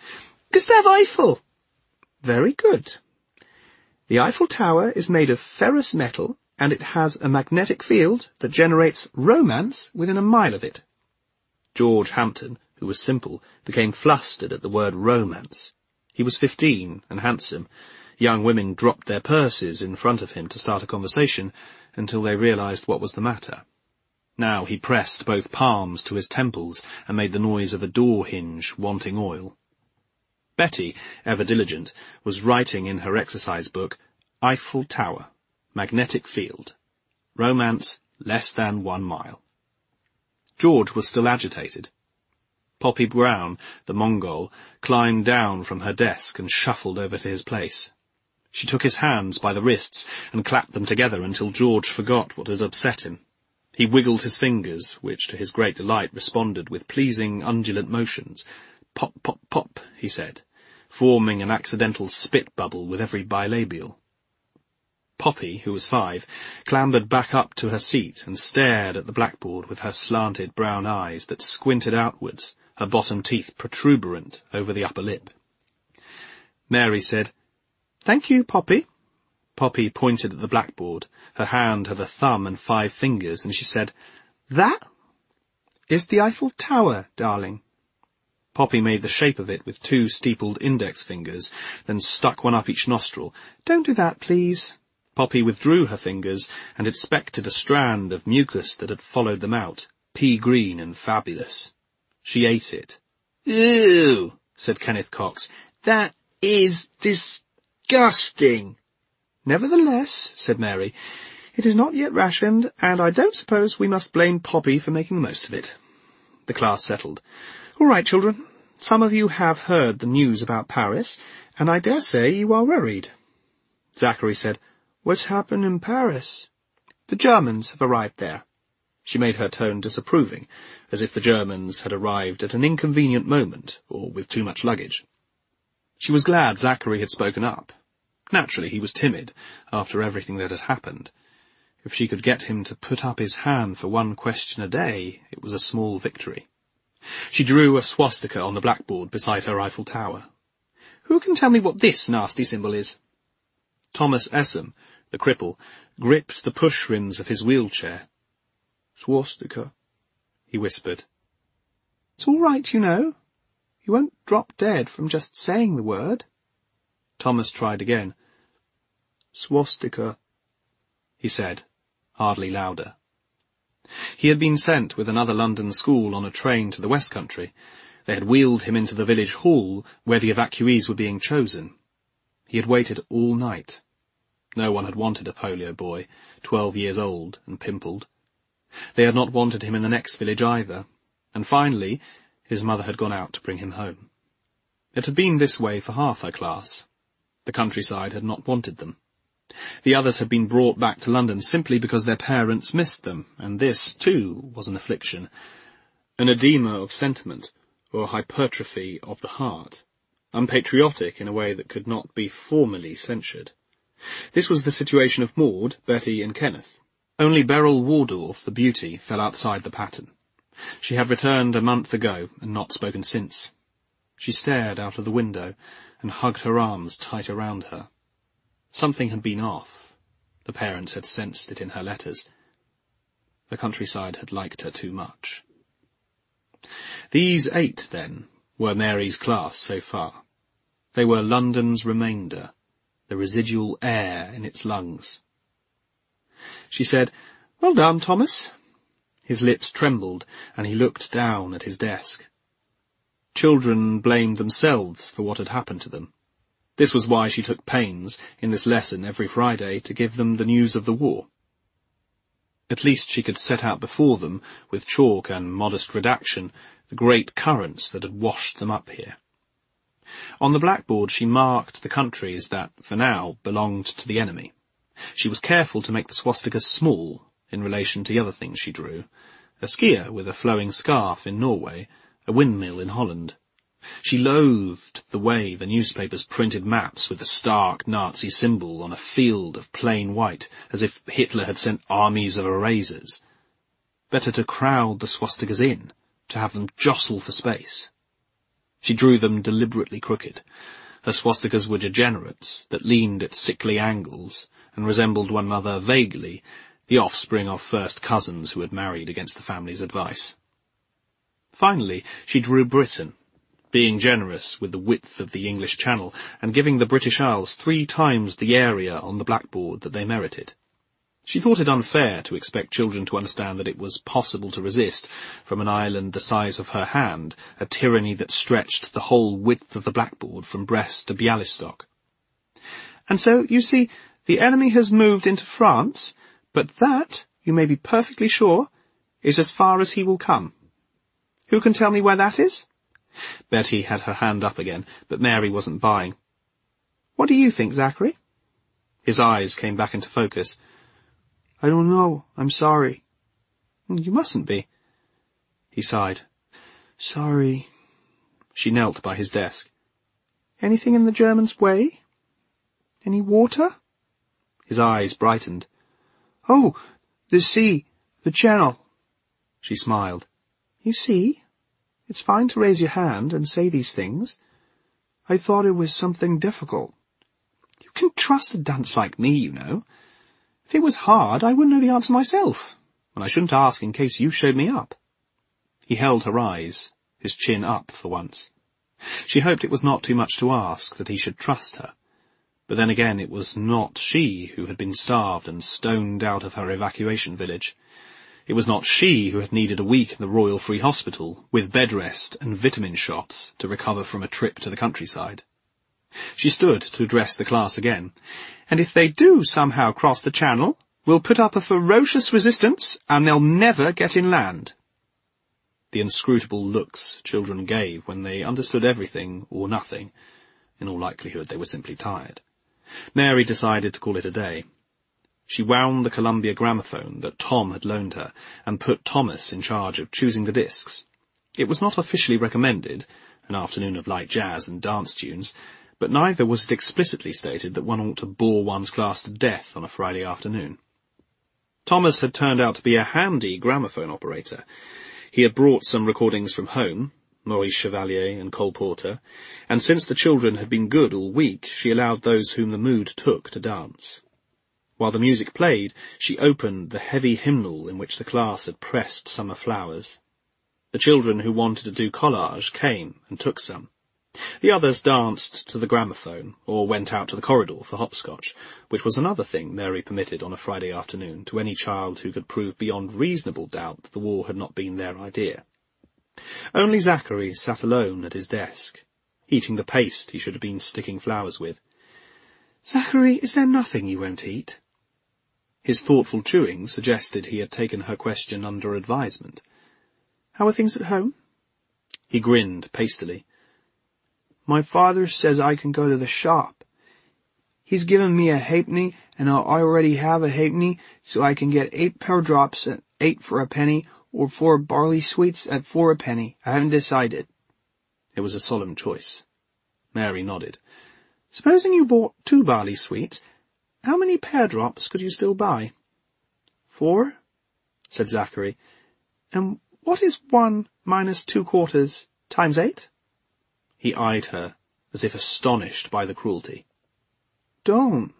Gustav Eiffel! Very good. The Eiffel Tower is made of ferrous metal, and it has a magnetic field that generates romance within a mile of it. George Hampton, who was simple, became flustered at the word romance. He was fifteen and handsome. Young women dropped their purses in front of him to start a conversation until they realized what was the matter. Now he pressed both palms to his temples and made the noise of a door hinge wanting oil. Betty, ever diligent, was writing in her exercise book, Eiffel Tower, magnetic field, romance less than one mile. George was still agitated. Poppy Brown, the Mongol, climbed down from her desk and shuffled over to his place. She took his hands by the wrists and clapped them together until George forgot what had upset him. He wiggled his fingers, which to his great delight responded with pleasing undulant motions. Pop, pop, pop, he said, forming an accidental spit bubble with every bilabial. Poppy, who was five, clambered back up to her seat and stared at the blackboard with her slanted brown eyes that squinted outwards, her bottom teeth protuberant over the upper lip. Mary said, "Thank you, Poppy." Poppy pointed at the blackboard. Her hand had a thumb and five fingers, and she said, "That is the Eiffel Tower, darling." Poppy made the shape of it with two steepled index fingers, then stuck one up each nostril. "Don't do that, please." Poppy withdrew her fingers and inspected a strand of mucus that had followed them out, pea-green and fabulous. She ate it. "Ew," said Kenneth Cox. "That is disgusting." "Nevertheless," said Mary, "it is not yet rationed, and I don't suppose we must blame Poppy for making the most of it." The class settled. "All right, children. Some of you have heard the news about Paris, and I dare say you are worried." Zachary said, "What's happened in Paris?" "The Germans have arrived there." She made her tone disapproving, as if the Germans had arrived at an inconvenient moment, or with too much luggage. She was glad Zachary had spoken up. Naturally, he was timid, after everything that had happened. If she could get him to put up his hand for one question a day, it was a small victory. She drew a swastika on the blackboard beside her Eiffel Tower. "Who can tell me what this nasty symbol is?" Thomas Essam, the cripple, gripped the push rims of his wheelchair. "Swastika," he whispered. "It's all right, you know. You won't drop dead from just saying the word." Thomas tried again. "Swastika," he said, hardly louder. He had been sent with another London school on a train to the West Country. They had wheeled him into the village hall, where the evacuees were being chosen. He had waited all night. No one had wanted a polio boy, twelve years old and pimpled. They had not wanted him in the next village either, and finally his mother had gone out to bring him home. It had been this way for half her class. The countryside had not wanted them. The others had been brought back to London simply because their parents missed them, and this, too, was an affliction, an edema of sentiment, or hypertrophy of the heart, unpatriotic in a way that could not be formally censured. This was the situation of Maud, Betty, and Kenneth. Only Beryl Waldorf, the beauty, fell outside the pattern. She had returned a month ago, and not spoken since. She stared out of the window, and hugged her arms tight around her. Something had been off. The parents had sensed it in her letters. The countryside had liked her too much. These eight, then, were Mary's class so far. They were London's remainder, the residual air in its lungs. She said, "Well done, Thomas." His lips trembled, and he looked down at his desk. Children blamed themselves for what had happened to them. This was why she took pains, in this lesson every Friday, to give them the news of the war. At least she could set out before them, with chalk and modest redaction, the great currents that had washed them up here. On the blackboard she marked the countries that, for now, belonged to the enemy. She was careful to make the swastikas small, in relation to the other things she drew. A skier with a flowing scarf in Norway, a windmill in Holland. She loathed the way the newspapers printed maps with the stark Nazi symbol on a field of plain white, as if Hitler had sent armies of erasers. Better to crowd the swastikas in, to have them jostle for space. She drew them deliberately crooked. Her swastikas were degenerates that leaned at sickly angles and resembled one another vaguely, the offspring of first cousins who had married against the family's advice. Finally, she drew Britain, being generous with the width of the English Channel and giving the British Isles three times the area on the blackboard that they merited. She thought it unfair to expect children to understand that it was possible to resist, from an island the size of her hand, a tyranny that stretched the whole width of the blackboard from Brest to Bialystok. And so, you see, the enemy has moved into France, but that, you may be perfectly sure, is as far as he will come. Who can tell me where that is? Betty had her hand up again, but Mary wasn't buying. What do you think, Zachary? His eyes came back into focus. I don't know. I'm sorry. You mustn't be. He sighed. Sorry. She knelt by his desk. Anything in the Germans' way? Any water? His eyes brightened. Oh, the sea, the channel. She smiled. You see, it's fine to raise your hand and say these things. I thought it was something difficult. You can trust a dunce like me, you know. If it was hard, I wouldn't know the answer myself, and I shouldn't ask in case you showed me up. He held her eyes, his chin up for once. She hoped it was not too much to ask that he should trust her. But then again, it was not she who had been starved and stoned out of her evacuation village. It was not she who had needed a week in the Royal Free Hospital, with bed rest and vitamin shots, to recover from a trip to the countryside. She stood to address the class again. And if they do somehow cross the channel, we'll put up a ferocious resistance, and they'll never get inland. The inscrutable looks children gave when they understood everything or nothing. In all likelihood, they were simply tired. Mary decided to call it a day. She wound the Columbia gramophone that Tom had loaned her, and put Thomas in charge of choosing the discs. It was not officially recommended, an afternoon of light jazz and dance tunes, but neither was it explicitly stated that one ought to bore one's class to death on a Friday afternoon. Thomas had turned out to be a handy gramophone operator. He had brought some recordings from home, Maurice Chevalier and Cole Porter, and since the children had been good all week, she allowed those whom the mood took to dance. While the music played, she opened the heavy hymnal in which the class had pressed summer flowers. The children who wanted to do collage came and took some. The others danced to the gramophone, or went out to the corridor for hopscotch, which was another thing Mary permitted on a Friday afternoon to any child who could prove beyond reasonable doubt that the war had not been their idea. Only Zachary sat alone at his desk, eating the paste he should have been sticking flowers with. "Zachary, is there nothing you won't eat?" His thoughtful chewing suggested he had taken her question under advisement. "How are things at home?" He grinned pastily. My father says I can go to the shop. He's given me a halfpenny, and I already have a halfpenny, so I can get eight pear drops at eight for a penny, or four barley sweets at four a penny. I haven't decided. It was a solemn choice. Mary nodded. Supposing you bought two barley sweets, how many pear drops could you still buy? Four, said Zachary. And what is one minus two quarters times eight? He eyed her, as if astonished by the cruelty. Don't.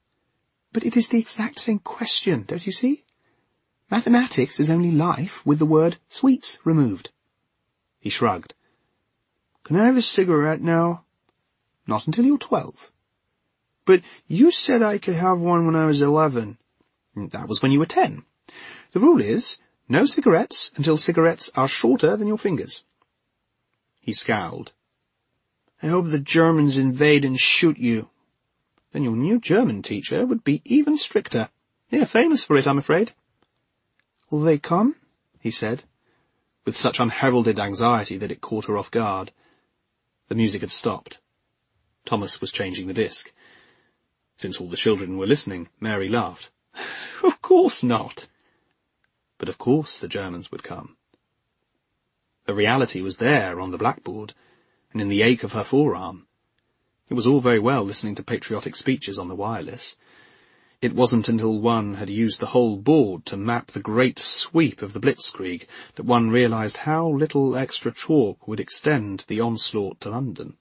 But it is the exact same question, don't you see? Mathematics is only life with the word sweets removed. He shrugged. Can I have a cigarette now? Not until you're twelve. But you said I could have one when I was eleven. That was when you were ten. The rule is, no cigarettes until cigarettes are shorter than your fingers. He scowled. I hope the Germans invade and shoot you. Then your new German teacher would be even stricter. You're famous for it, I'm afraid. Will they come? He said, with such unheralded anxiety that it caught her off guard. The music had stopped. Thomas was changing the disc. Since all the children were listening, Mary laughed. Of course not. But of course the Germans would come. The reality was there on the blackboard, and in the ache of her forearm. It was all very well listening to patriotic speeches on the wireless. It wasn't until one had used the whole board to map the great sweep of the Blitzkrieg that one realized how little extra chalk would extend the onslaught to London.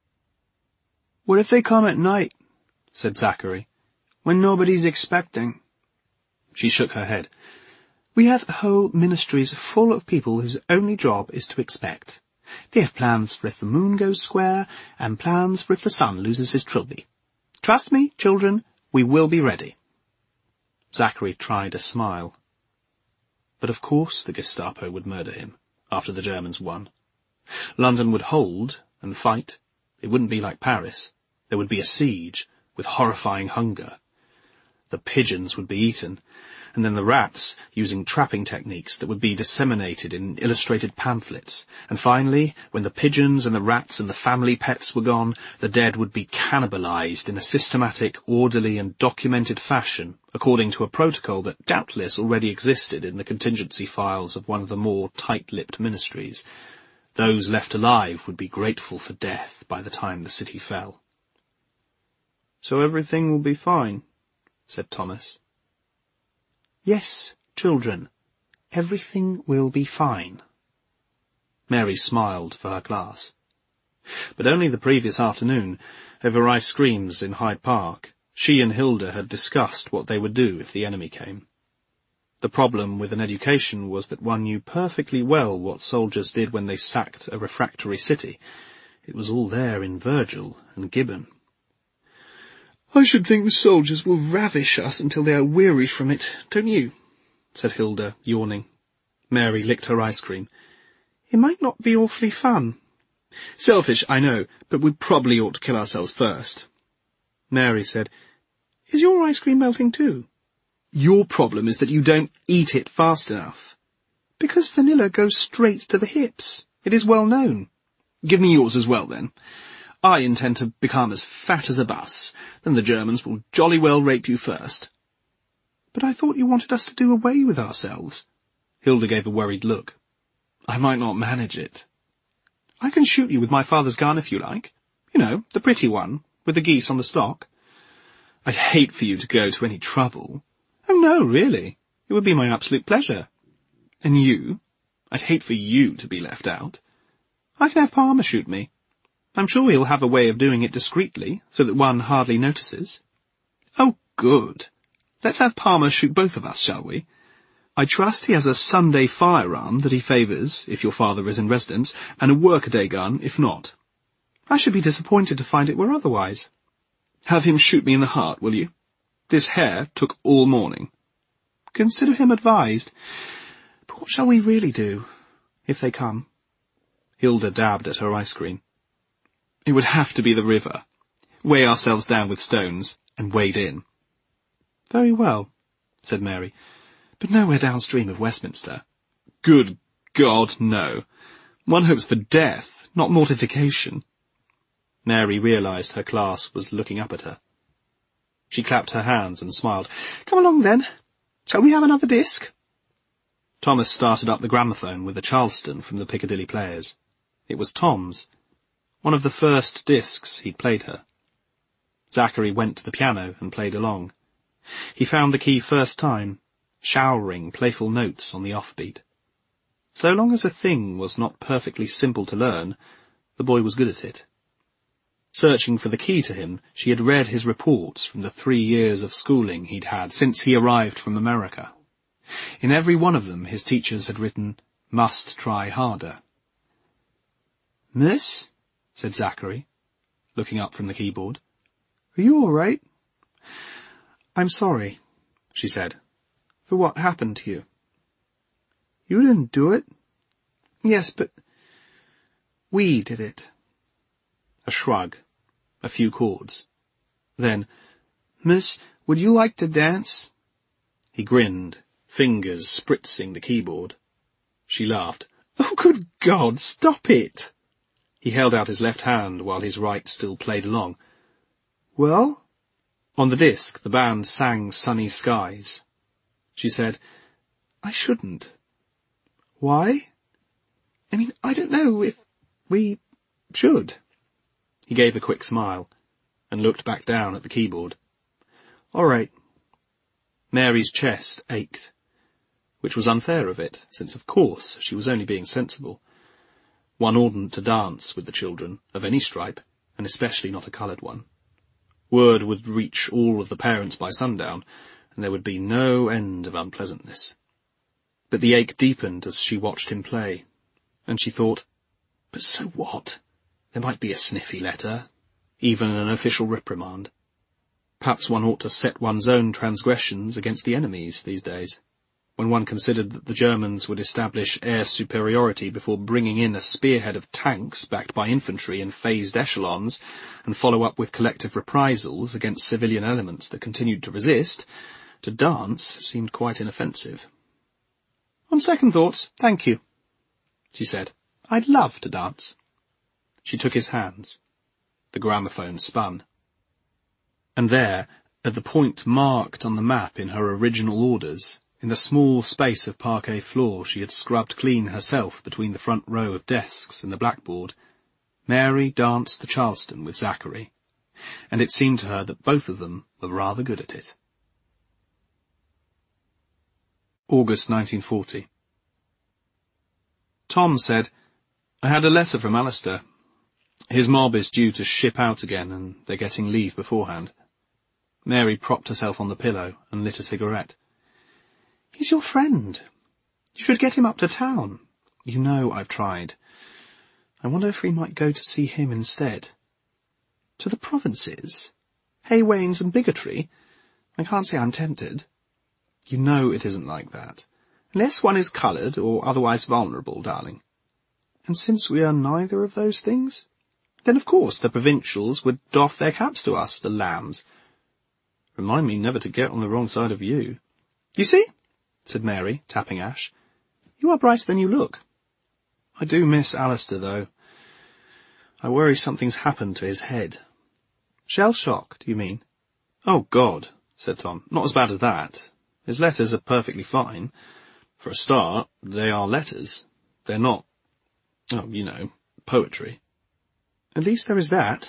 "What if they come at night?" said Zachary. "When nobody's expecting?" She shook her head. "We have whole ministries full of people whose only job is to expect. They have plans for if the moon goes square, and plans for if the sun loses his trilby. Trust me, children, we will be ready." Zachary tried a smile. But of course the Gestapo would murder him, after the Germans won. London would hold and fight. It wouldn't be like Paris. There would be a siege, with horrifying hunger. The pigeons would be eaten, and then the rats, using trapping techniques that would be disseminated in illustrated pamphlets. And finally, when the pigeons and the rats and the family pets were gone, the dead would be cannibalized in a systematic, orderly and documented fashion, according to a protocol that doubtless already existed in the contingency files of one of the more tight-lipped ministries. Those left alive would be grateful for death by the time the city fell. "So everything will be fine," said Thomas. "Yes, children, everything will be fine." Mary smiled for her class. But only the previous afternoon, over ice creams in Hyde Park, she and Hilda had discussed what they would do if the enemy came. The problem with an education was that one knew perfectly well what soldiers did when they sacked a refractory city. It was all there in Virgil and Gibbon. "I should think the soldiers will ravish us until they are weary from it, don't you?" said Hilda, yawning. Mary licked her ice cream. "It might not be awfully fun." "Selfish, I know, but we probably ought to kill ourselves first." Mary said, "Is your ice cream melting too?" "Your problem is that you don't eat it fast enough." "Because vanilla goes straight to the hips. It is well known." "Give me yours as well, then. I intend to become as fat as a bus. Then the Germans will jolly well rape you first." "But I thought you wanted us to do away with ourselves." Hilda gave a worried look. "I might not manage it." "I can shoot you with my father's gun if you like. You know, the pretty one, with the geese on the stock." "I'd hate for you to go to any trouble." "Oh, no, really. It would be my absolute pleasure." "And you? I'd hate for you to be left out." "I can have Palmer shoot me. I'm sure he'll have a way of doing it discreetly, so that one hardly notices." "Oh, good. Let's have Palmer shoot both of us, shall we? I trust he has a Sunday firearm that he favours, if your father is in residence, and a workaday gun, if not." "I should be disappointed to find it were otherwise." "Have him shoot me in the heart, will you? This hare took all morning." "Consider him advised. But what shall we really do, if they come?" Hilda dabbed at her ice cream. "It would have to be the river. Weigh ourselves down with stones, and wade in." "Very well," said Mary, "but nowhere downstream of Westminster." "Good God, no. One hopes for death, not mortification." Mary realized her class was looking up at her. She clapped her hands and smiled. "Come along, then. Shall we have another disc?" Thomas started up the gramophone with a Charleston from the Piccadilly Players. It was Tom's, one of the first discs he'd played her. Zachary went to the piano and played along. He found the key first time, showering playful notes on the offbeat. So long as a thing was not perfectly simple to learn, the boy was good at it. Searching for the key to him, she had read his reports from the three years of schooling he'd had since he arrived from America. In every one of them his teachers had written, "Must try harder." "Miss," said Zachary, looking up from the keyboard. "Are you all right?" "I'm sorry," she said, "for what happened to you." "You didn't do it." "Yes, but we did it." A shrug, a few chords. Then, "Miss, would you like to dance?" He grinned, fingers spritzing the keyboard. She laughed. "Oh, good God, stop it!" He held out his left hand while his right still played along. "Well?" On the disc, the band sang Sunny Skies. She said, "I shouldn't." "Why?" "I mean, I don't know if we should." He gave a quick smile and looked back down at the keyboard. "All right. Mary's chest ached, which was unfair of it, since of course she was only being sensible. One oughtn't to dance with the children, of any stripe, and especially not a coloured one. Word would reach all of the parents by sundown, and there would be no end of unpleasantness. But the ache deepened as she watched him play, and she thought, but so what? There might be a sniffy letter, even an official reprimand. Perhaps one ought to set one's own transgressions against the enemy's these days, when one considered that the Germans would establish air superiority before bringing in a spearhead of tanks backed by infantry in phased echelons, and follow up with collective reprisals against civilian elements that continued to resist. To dance seemed quite inoffensive. "On second thoughts, thank you," she said. "I'd love to dance." She took his hands. The gramophone spun. And there, at the point marked on the map in her original orders, in the small space of parquet floor she had scrubbed clean herself between the front row of desks and the blackboard, Mary danced the Charleston with Zachary, and it seemed to her that both of them were rather good at it. August nineteen forty. Tom said, "I had a letter from Alistair. His mob is due to ship out again, and they're getting leave beforehand." Mary propped herself on the pillow and lit a cigarette. "He's your friend. You should get him up to town. You know I've tried. I wonder if we might go to see him instead. To the provinces? Hay wains and bigotry? I can't say I'm tempted. You know it isn't like that. Unless one is coloured or otherwise vulnerable, darling. And since we are neither of those things, then of course the provincials would doff their caps to us, the lambs. Remind me never to get on the wrong side of you." "You see," said Mary, tapping Ash. "You are brighter than you look." "I do miss Alistair, though. I worry something's happened to his head." "Shell shock, do you mean?" "Oh, God," said Tom. "Not as bad as that. His letters are perfectly fine. For a start, they are letters. They're not, oh, you know, poetry." "At least there is that."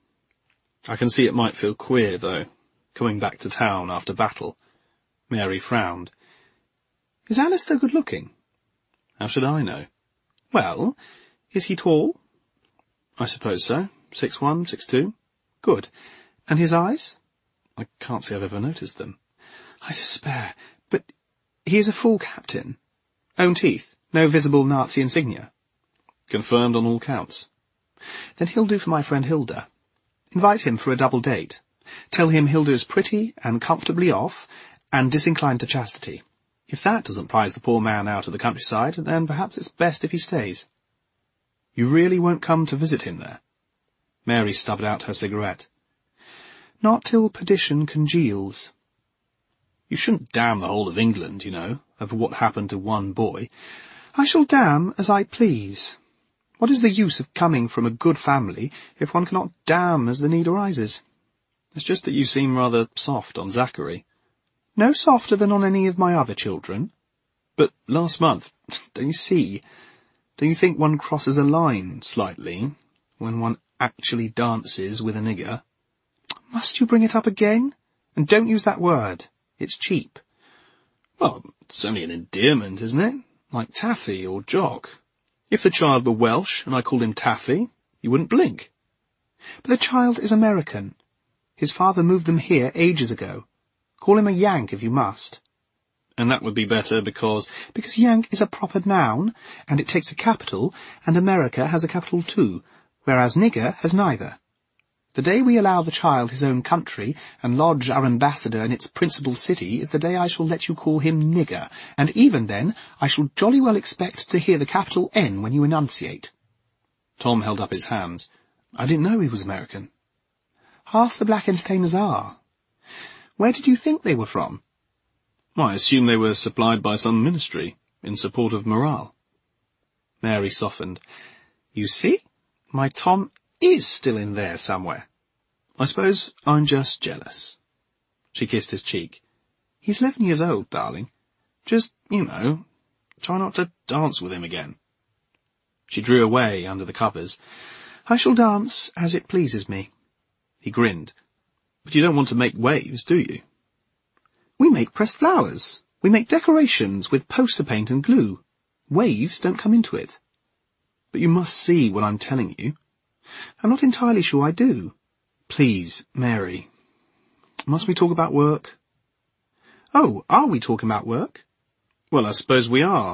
"I can see it might feel queer, though, coming back to town after battle." Mary frowned. "Is Alistair good-looking?" "How should I know?" "Well, is he tall?" "I suppose so. Six one, six two." "Good. And his eyes?" "I can't say I've ever noticed them." "I despair. But he is a full captain. Own teeth. No visible Nazi insignia." "Confirmed on all counts." "Then he'll do for my friend Hilda. Invite him for a double date. Tell him Hilda is pretty and comfortably off and disinclined to chastity. If that doesn't prize the poor man out of the countryside, then perhaps it's best if he stays." "You really won't come to visit him there?" Mary stubbed out her cigarette. "Not till perdition congeals." "You shouldn't damn the whole of England, you know, over what happened to one boy." "I shall damn as I please. What is the use of coming from a good family if one cannot damn as the need arises?" "It's just that you seem rather soft on Zachary." "No softer than on any of my other children." "But last month, don't you see, don't you think one crosses a line slightly when one actually dances with a nigger?" "Must you bring it up again? And don't use that word. It's cheap." "Well, it's only an endearment, isn't it? Like Taffy or Jock. If the child were Welsh and I called him Taffy, you wouldn't blink." "But the child is American. His father moved them here ages ago. Call him a Yank if you must." "And that would be better because—" "Because Yank is a proper noun, and it takes a capital, and America has a capital too, whereas nigger has neither. The day we allow the child his own country, and lodge our ambassador in its principal city, is the day I shall let you call him nigger, and even then I shall jolly well expect to hear the capital N when you enunciate." Tom held up his hands. "I didn't know he was American." "Half the black entertainers are. Where did you think they were from?" "I assume they were supplied by some ministry, in support of morale." Mary softened. "You see, my Tom is still in there somewhere. I suppose I'm just jealous." She kissed his cheek. "He's eleven years old, darling. Just, you know, try not to dance with him again." She drew away under the covers. "I shall dance as it pleases me." He grinned. "But you don't want to make waves, do you?" We make pressed flowers. We make decorations with poster paint and glue. Waves don't come into it. But you must see what I'm telling you. I'm not entirely sure I do. Please, Mary. Must we talk about work? Oh, are we talking about work? Well, I suppose we are.